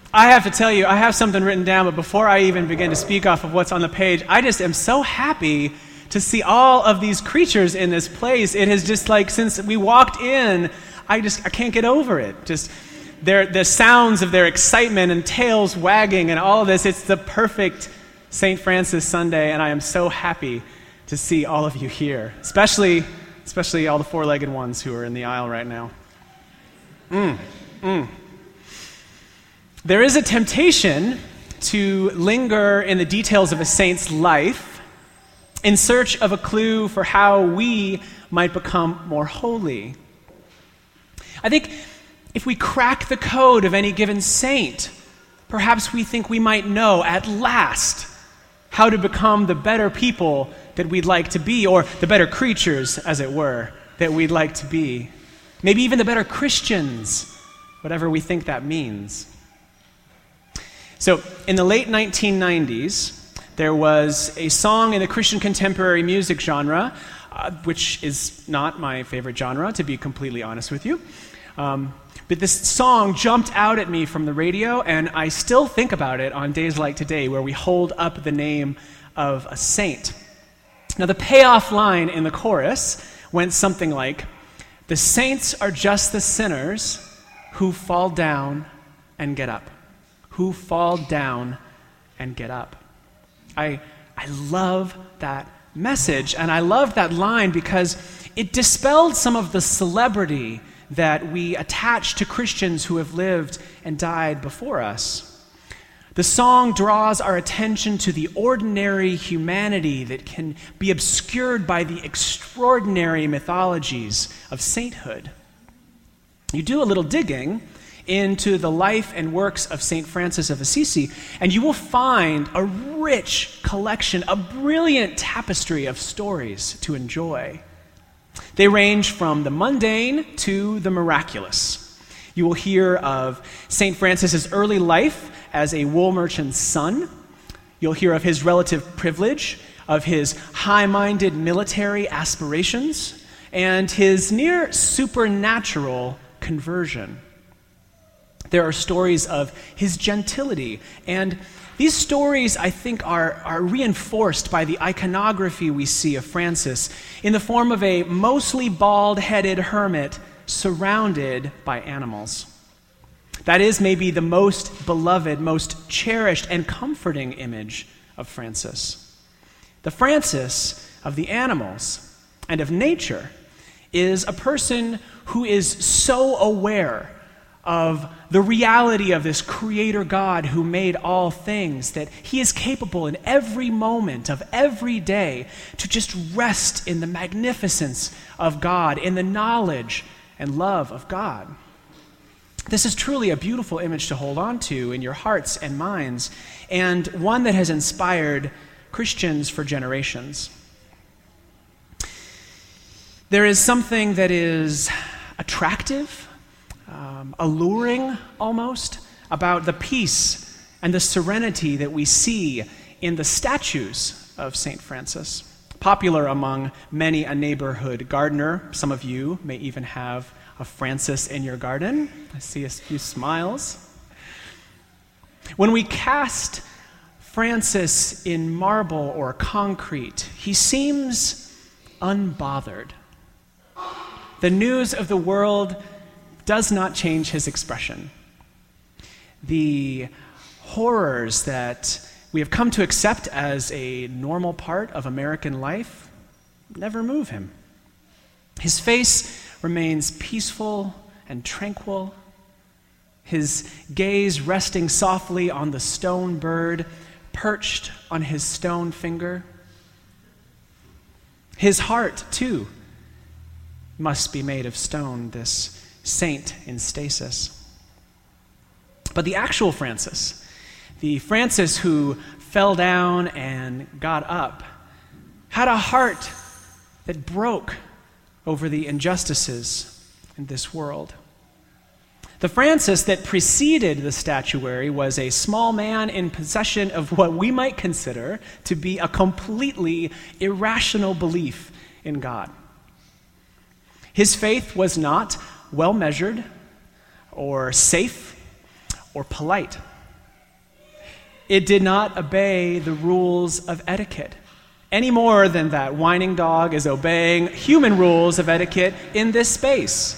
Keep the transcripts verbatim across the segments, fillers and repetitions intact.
I have to tell you, I have something written down, but before I even begin to speak off of what's on the page, I just am so happy to see all of these creatures in this place. It has just like, since we walked in, I just, I can't get over it. Just their, the sounds of their excitement and tails wagging and all of this, it's the perfect Saint Francis Sunday, and I am so happy to see all of you here, especially, especially all the four-legged ones who are in the aisle right now. Mm, mm. There is a temptation to linger in the details of a saint's life in search of a clue for how we might become more holy. I think if we crack the code of any given saint, perhaps we think we might know at last how to become the better people that we'd like to be, or the better creatures, as it were, that we'd like to be. Maybe even the better Christians, whatever we think that means. So, in the late nineteen nineties, there was a song in the Christian contemporary music genre, uh, which is not my favorite genre, to be completely honest with you. Um, but this song jumped out at me from the radio, and I still think about it on days like today, where we hold up the name of a saint. Now, the payoff line in the chorus went something like, "The saints are just the sinners who fall down and get up." Who fall down and get up. I, I love that message, and I love that line because it dispelled some of the celebrity that we attach to Christians who have lived and died before us. The song draws our attention to the ordinary humanity that can be obscured by the extraordinary mythologies of sainthood. You do a little digging into the life and works of Saint Francis of Assisi, and you will find a rich collection, a brilliant tapestry of stories to enjoy. They range from the mundane to the miraculous. You will hear of Saint Francis's early life as a wool merchant's son. You'll hear of his relative privilege, of his high-minded military aspirations, and his near supernatural conversion. There are stories of his gentility, and these stories, I think, are, are reinforced by the iconography we see of Francis in the form of a mostly bald-headed hermit surrounded by animals. That is maybe the most beloved, most cherished, and comforting image of Francis. The Francis of the animals and of nature is a person who is so aware of the reality of this creator God who made all things, that he is capable in every moment of every day to just rest in the magnificence of God, in the knowledge and love of God. This is truly a beautiful image to hold on to in your hearts and minds, and one that has inspired Christians for generations. There is something that is attractive, Um, alluring almost, about the peace and the serenity that we see in the statues of Saint Francis. Popular among many a neighborhood gardener. Some of you may even have a Francis in your garden. I see a few smiles. When we cast Francis in marble or concrete, he seems unbothered. The news of the world does not change his expression. The horrors that we have come to accept as a normal part of American life never move him. His face remains peaceful and tranquil, his gaze resting softly on the stone bird perched on his stone finger. His heart, too, must be made of stone, this saint in stasis. But the actual Francis, the Francis who fell down and got up, had a heart that broke over the injustices in this world. The Francis that preceded the statuary was a small man in possession of what we might consider to be a completely irrational belief in God. His faith was not well measured or safe or polite. It did not obey the rules of etiquette any more than that whining dog is obeying human rules of etiquette in this space.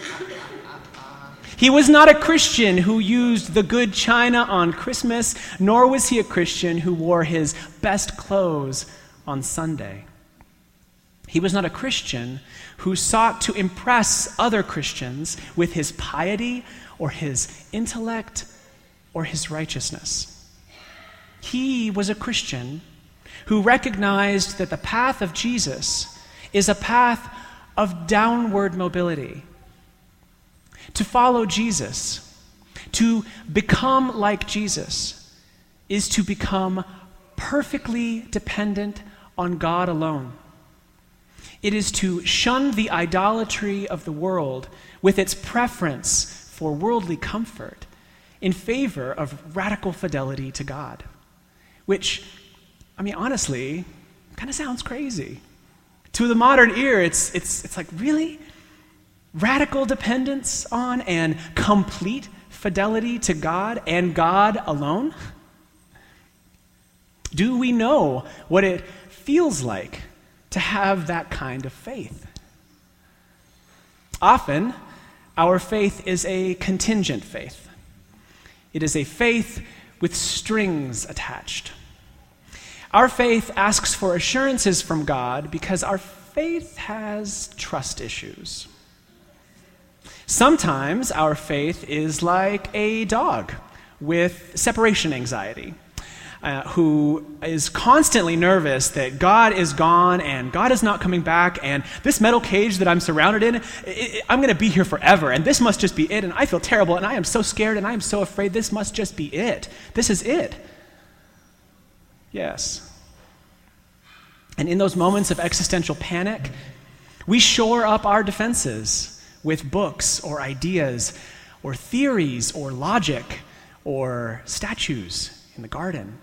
He was not a Christian who used the good china on Christmas, nor was he a Christian who wore his best clothes on Sunday. He was not a Christian who sought to impress other Christians with his piety or his intellect or his righteousness. He was a Christian who recognized that the path of Jesus is a path of downward mobility. To follow Jesus, to become like Jesus, is to become perfectly dependent on God alone. It is to shun the idolatry of the world with its preference for worldly comfort in favor of radical fidelity to God, which, I mean, honestly, kind of sounds crazy. To the modern ear, it's, it's, it's like, really? Radical dependence on and complete fidelity to God and God alone? Do we know what it feels like to have that kind of faith? Often, our faith is a contingent faith. It is a faith with strings attached. Our faith asks for assurances from God because our faith has trust issues. Sometimes our faith is like a dog with separation anxiety, uh, who is constantly nervous that God is gone and God is not coming back, and this metal cage that I'm surrounded in, it, it, I'm going to be here forever, and this must just be it, and I feel terrible, and I am so scared, and I am so afraid. This must just be it. This is it. Yes. And in those moments of existential panic, we shore up our defenses with books or ideas or theories or logic or statues in the garden.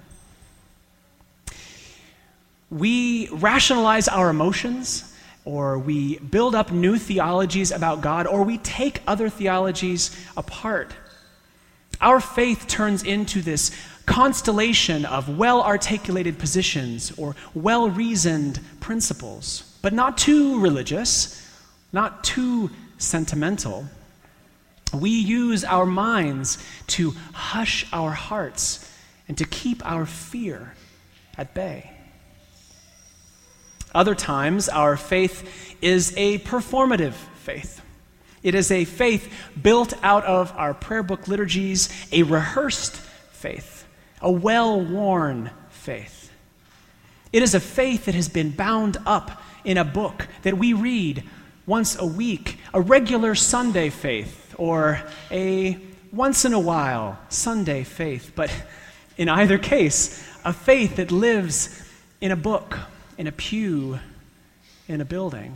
We rationalize our emotions, or we build up new theologies about God, or we take other theologies apart. Our faith turns into this constellation of well-articulated positions or well-reasoned principles, but not too religious, not too sentimental. We use our minds to hush our hearts and to keep our fear at bay. Other times, our faith is a performative faith. It is a faith built out of our prayer book liturgies, a rehearsed faith, a well-worn faith. It is a faith that has been bound up in a book that we read once a week, a regular Sunday faith, or a once-in-a-while Sunday faith. But in either case, a faith that lives in a book, in a pew, in a building.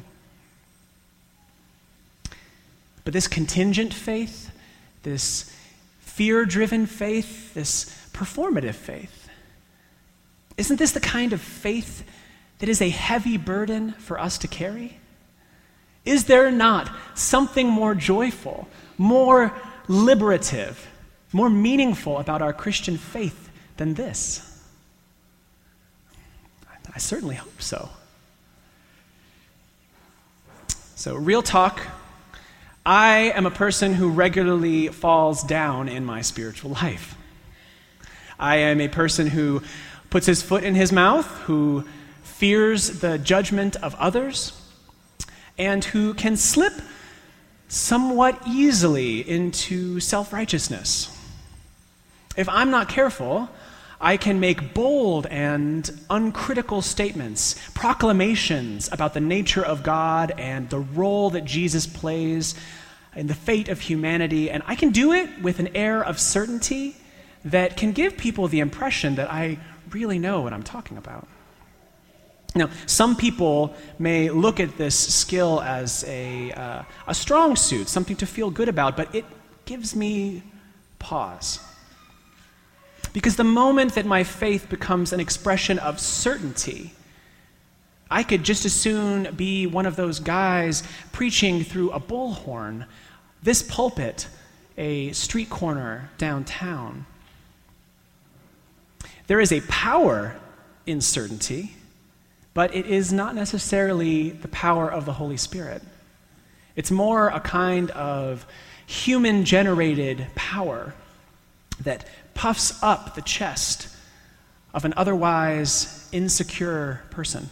But this contingent faith, this fear-driven faith, this performative faith, isn't this the kind of faith that is a heavy burden for us to carry? Is there not something more joyful, more liberative, more meaningful about our Christian faith than this? I certainly hope so. So, real talk, I am a person who regularly falls down in my spiritual life. I am a person who puts his foot in his mouth, who fears the judgment of others, and who can slip somewhat easily into self-righteousness. If I'm not careful, I can make bold and uncritical statements, proclamations about the nature of God and the role that Jesus plays in the fate of humanity, and I can do it with an air of certainty that can give people the impression that I really know what I'm talking about. Now, some people may look at this skill as a, uh, a strong suit, something to feel good about, but it gives me pause. Because the moment that my faith becomes an expression of certainty, I could just as soon be one of those guys preaching through a bullhorn, this pulpit, a street corner downtown. There is a power in certainty, but it is not necessarily the power of the Holy Spirit. It's more a kind of human-generated power that puffs up the chest of an otherwise insecure person.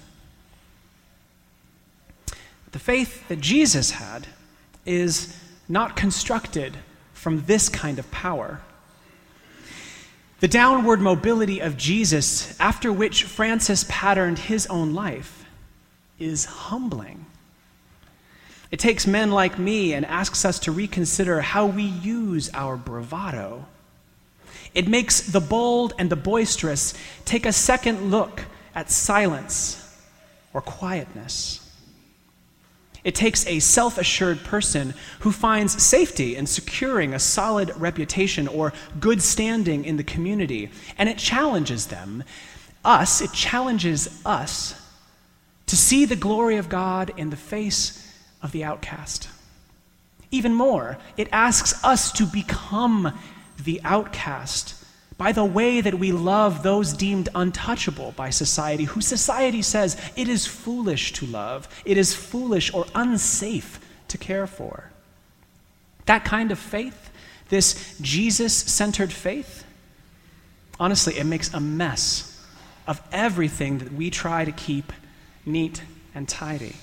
The faith that Jesus had is not constructed from this kind of power. The downward mobility of Jesus, after which Francis patterned his own life, is humbling. It takes men like me and asks us to reconsider how we use our bravado. It makes the bold and the boisterous take a second look at silence or quietness. It takes a self-assured person who finds safety in securing a solid reputation or good standing in the community, and it challenges them, us, it challenges us to see the glory of God in the face of the outcast. Even more, it asks us to become the outcast by the way that we love those deemed untouchable by society, who society says it is foolish to love, it is foolish or unsafe to care for. That kind of faith, this Jesus-centered faith, honestly, it makes a mess of everything that we try to keep neat and tidy.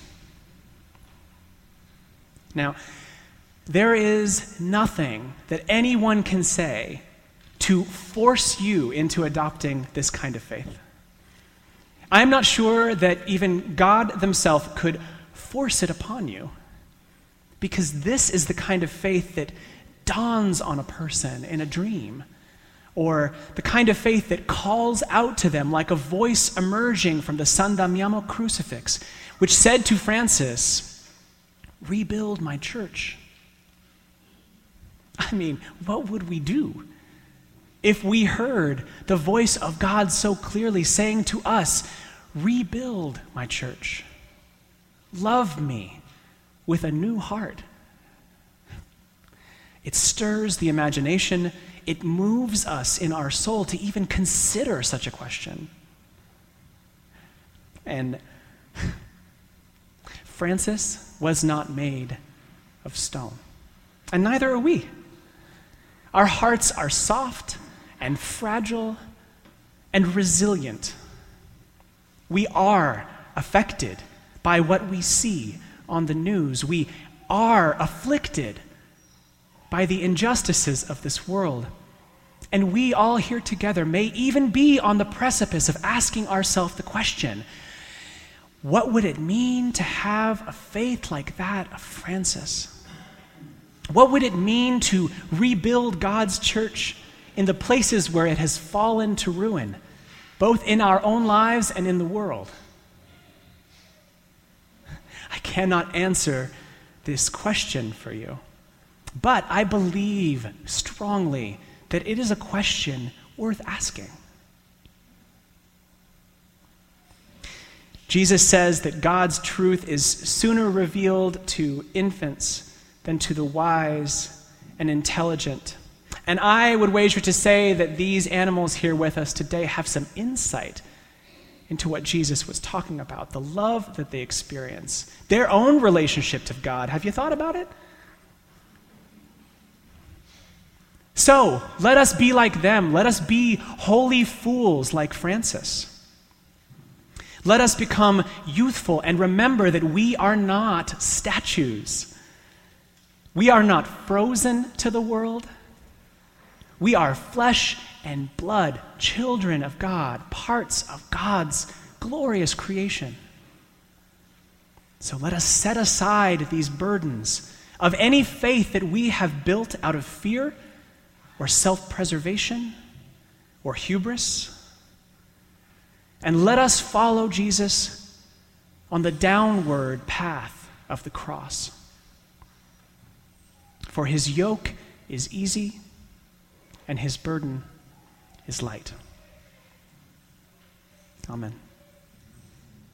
Now, there is nothing that anyone can say to force you into adopting this kind of faith. I'm not sure that even God himself could force it upon you, because this is the kind of faith that dawns on a person in a dream, or the kind of faith that calls out to them like a voice emerging from the San Damiano crucifix, which said to Francis, "Rebuild my church." I mean, what would we do if we heard the voice of God so clearly saying to us, "Rebuild my church. Love me with a new heart"? It stirs the imagination. It moves us in our soul to even consider such a question. And Francis was not made of stone, and neither are we. Our hearts are soft and fragile and resilient. We are affected by what we see on the news. We are afflicted by the injustices of this world. And we all here together may even be on the precipice of asking ourselves the question, what would it mean to have a faith like that of Francis? What would it mean to rebuild God's church in the places where it has fallen to ruin, both in our own lives and in the world? I cannot answer this question for you, but I believe strongly that it is a question worth asking. Jesus says that God's truth is sooner revealed to infants than to the wise and intelligent. And I would wager to say that these animals here with us today have some insight into what Jesus was talking about, the love that they experience, their own relationship to God. Have you thought about it? So, let us be like them. Let us be holy fools like Francis. Let us become youthful and remember that we are not statues. We are not frozen to the world. We are flesh and blood, children of God, parts of God's glorious creation. So let us set aside these burdens of any faith that we have built out of fear or self-preservation or hubris, and let us follow Jesus on the downward path of the cross. For his yoke is easy and his burden is light. Amen.